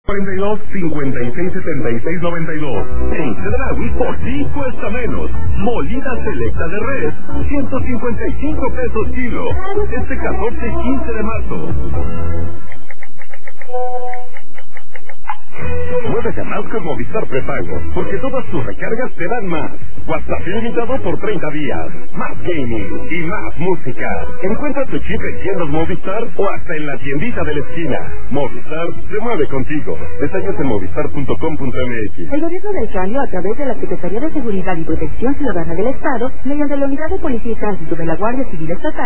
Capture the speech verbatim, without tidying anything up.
cuarenta y dos, cincuenta y seis, setenta y seis, noventa y dos. En Chedraui por ti cuesta menos. Molida selecta de res, ciento cincuenta y cinco pesos kilo. Este catorce y quince de marzo. Muévete más con Movistar Prepago, porque todas tus recargas te dan más. WhatsApp ilimitado por treinta días. Más gaming y más música. Encuentra tu chip en tiendas Movistar o hasta en la tiendita de la esquina. Movistar se mueve contigo. Detalles en movistar punto com punto m x. El gobierno del Cambio, a través de la Secretaría de Seguridad y Protección Ciudadana del Estado, mediante la Unidad de Policía y Tránsito de la Guardia Civil Estatal,